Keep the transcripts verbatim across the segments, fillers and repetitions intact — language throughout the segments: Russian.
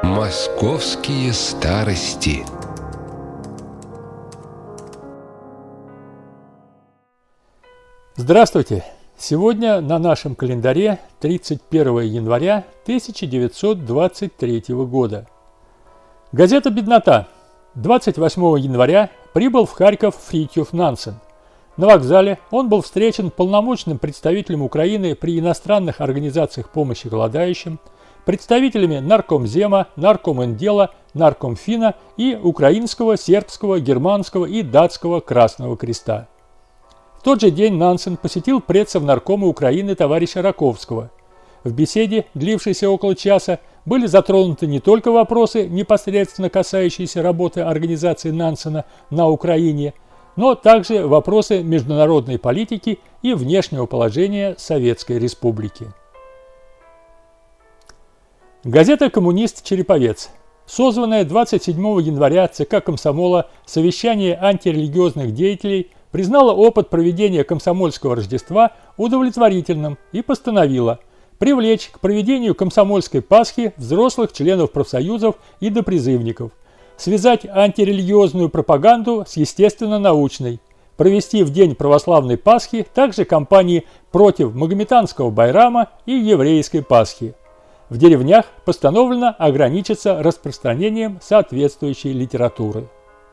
Московские старости. Здравствуйте! Сегодня на нашем календаре тридцать первое января тысяча девятьсот двадцать третьего года. Газета «Беднота». двадцать восьмого января прибыл в Харьков Фритьёф Нансен. На вокзале он был встречен полномочным представителем Украины при иностранных организациях помощи голодающим, представителями Наркомзема, Наркомендела, Наркомфина и украинского, сербского, германского и датского Красного Креста. В тот же день Нансен посетил предсовнаркома Украины товарища Раковского. В беседе, длившейся около часа, были затронуты не только вопросы, непосредственно касающиеся работы организации Нансена на Украине, но также вопросы международной политики и внешнего положения Советской Республики. Газета «Коммунист. Череповец». Созванное двадцать седьмого января ЦК Комсомола совещание антирелигиозных деятелей признала опыт проведения комсомольского Рождества удовлетворительным и постановила привлечь к проведению комсомольской Пасхи взрослых членов профсоюзов и допризывников, связать антирелигиозную пропаганду с естественно-научной, провести в день православной Пасхи также кампании против магометанского Байрама и еврейской Пасхи. В деревнях постановлено ограничиться распространением соответствующей литературы.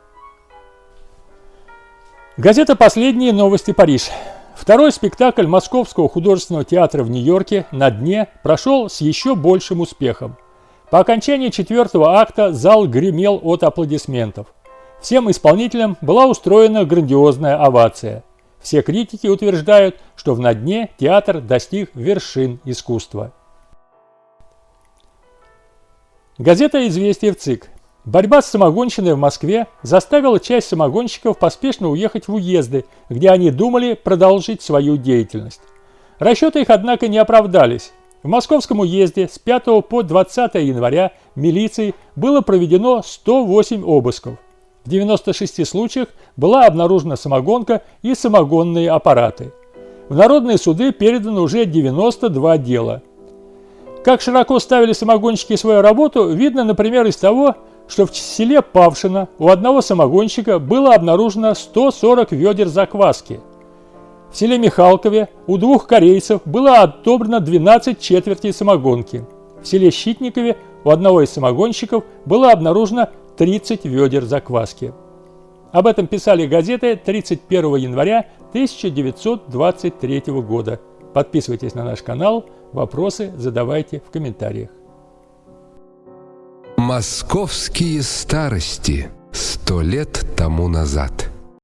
Газета «Последние новости. Париж». Второй спектакль Московского художественного театра в Нью-Йорке «На дне» прошел с еще большим успехом. По окончании четвертого акта зал гремел от аплодисментов. Всем исполнителям была устроена грандиозная овация. Все критики утверждают, что в «На дне» театр достиг вершин искусства. Газета «Известия» в ЦИК. Борьба с самогонщиной в Москве заставила часть самогонщиков поспешно уехать в уезды, где они думали продолжить свою деятельность. Расчеты их, однако, не оправдались. В Московском уезде с пятого по двадцатое января милицией было проведено сто восемь обысков. В девяноста шести случаях была обнаружена самогонка и самогонные аппараты. В народные суды передано уже девяносто два дела. Как широко ставили самогонщики свою работу, видно, например, из того, что в селе Павшино у одного самогонщика было обнаружено сто сорок ведер закваски. В селе Михалкове у двух корейцев было отобрано двенадцать четвертей самогонки. В селе Щитникове у одного из самогонщиков было обнаружено тридцать ведер закваски. Об этом писали газеты тридцать первого января тысяча девятьсот двадцать третьего года. Подписывайтесь на наш канал, вопросы задавайте в комментариях. Московские старости. Сто лет тому назад.